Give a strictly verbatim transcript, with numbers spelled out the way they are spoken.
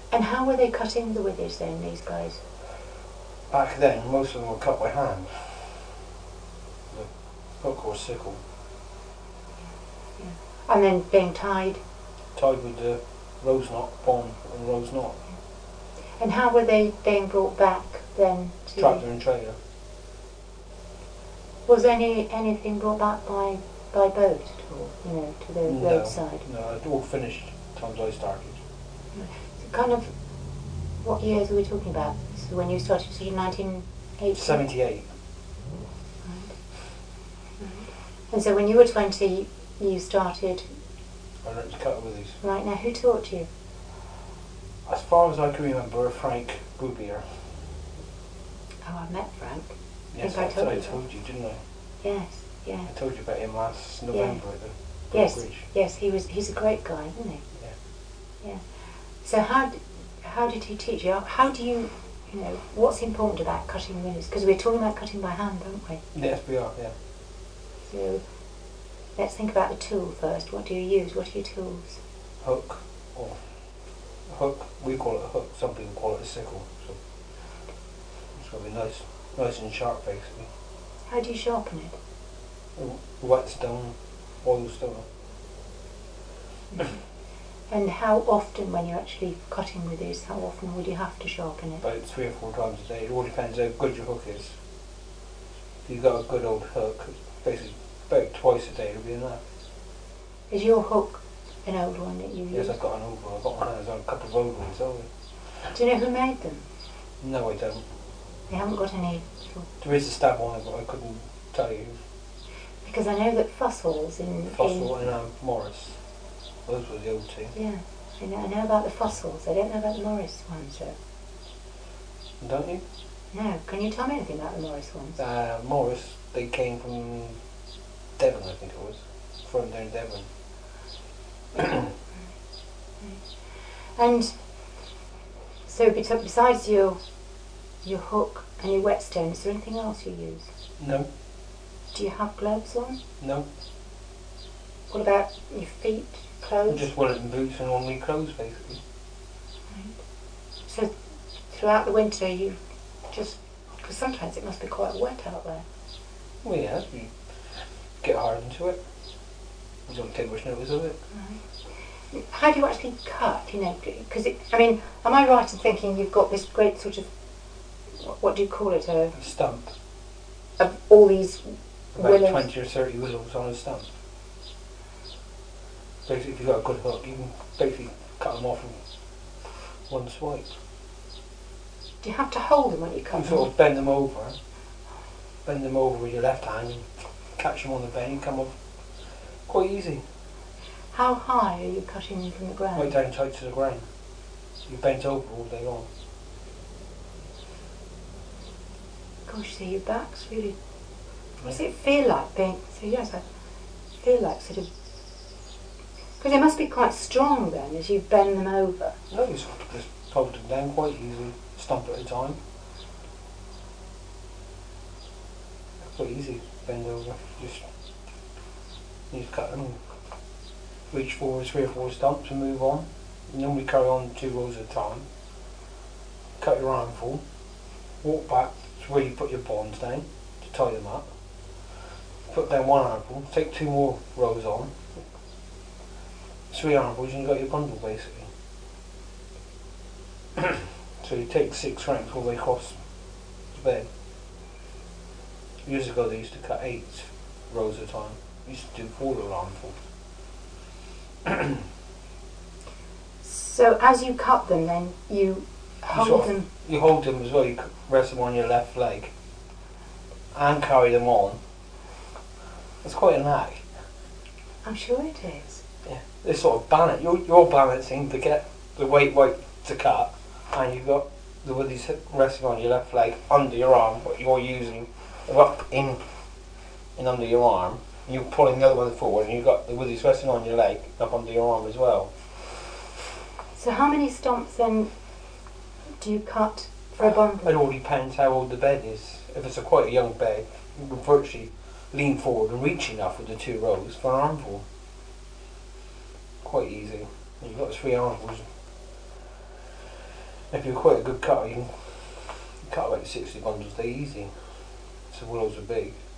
And how were they cutting the withies then, these guys? Back then, most of them were cut by hand. The hook or sickle. Yeah. And then being tied? Tied with the rose knot, bond and rose knot. Yeah. And how were they being brought back then? To Tractor and trailer. Was any anything brought back by by boat at all, you know, to the no, roadside? No, it all finished times I started. So kind of, what years are we talking about? So when you started, sort of nineteen eighty? seventy-eight. Right. Right. And so when you were twenty, you started... I learned to cut with these. Right, now who taught you? As far as I can remember, Frank Boubier. Oh, I met Frank. Yes, I, I, told, I you told you, didn't I? Yes, yeah. I told you about him last November yeah. at the Yes, bridge. yes, he was. He's a great guy, isn't he? Yeah. Yeah. So how d how did he teach you? How do you, you know, what's important about cutting withers? Because we're talking about cutting by hand, aren't we? Yes, we are. Yeah. So let's think about the tool first. What do you use? What are your tools? Hook or a hook. We call it a hook. Some people call it a sickle. So it's got to be nice, nice and sharp, basically. How do you sharpen it? Whetstone, oilstone. And how often, when you're actually cutting with this, how often would you have to sharpen it? About three or four times a day. It all depends how good your hook is. If you've got a good old hook, basically about twice a day it'll be enough. Is your hook an old one that you use? Yes, I've got an old one. I've got my hands on a couple of old ones, haven't I? Do you know who made them? No, I don't. They haven't got any... There is a stab on it, but I couldn't tell you. Because I know that Fussell's in... Fussell in and um, Morris. Those were the old two. Yeah, I know, I know about the Fussell's. I don't know about the Morris ones, though. Don't you? No, can you tell me anything about the Morris ones? Uh, Morris, they came from Devon, I think it was. From down Devon. And so besides your your hook and your whetstone, is there anything else you use? No. Do you have gloves on? No. What about your feet, clothes? Just woolen boots and only clothes, basically. Right. So throughout the winter you just... because sometimes it must be quite wet out there. Well, yeah, we get hard into it. We don't take much notice of it. Right. How do you actually cut, you know, because it, I mean, am I right in thinking you've got this great sort of, what, what do you call it, a, A stump. of all these About willows? twenty or thirty willows on a stump. Basically, if you've got a good hook, you can basically cut them off with one swipe. Do you have to hold them when you cut You them? sort of bend them over, bend them over with your left hand and catch them on the bend and come off quite easy. How high are you cutting them from the ground? Right down tight to the ground. You bent over all day long. Gosh, so your back's really... Right. Does it feel like being... So yes, I feel like sort of... Because they must be quite strong then, as you bend them over. No, you sort of just hold them down quite easily, stump at a time. Quite easy, bend over. Just you just cut them, reach forward three or four stumps and move on. You normally carry on two rows at a time. Cut your armful, walk back to where you put your bonds down to tie them up. Put down one armful, take two more rows on. Three armfuls and you've got your bundle basically. So you take six ranks all the way across the bed. Years ago they used to cut eight rows at a time. Used to do four little armfuls. So as you cut them then, you hold you sort them... Of, you hold them as well, you rest them on your left leg and carry them on. It's quite a knack. I'm sure it is. Yeah, this sort of balance, you're, you're balancing to get the weight right to cut, and you've got the withies resting on your left leg under your arm, but you're using up in and under your arm, and you're pulling the other one forward, and you've got the withies resting on your leg up under your arm as well. So how many stumps then do you cut for a bundle? It all depends how old the bed is. If it's a quite a young bed, you can virtually lean forward and reach enough with the two rows for an armful. Quite easy. You've got three armfuls. If you're quite a good cutter, you can cut about sixty bundles a day easy. So willows are big.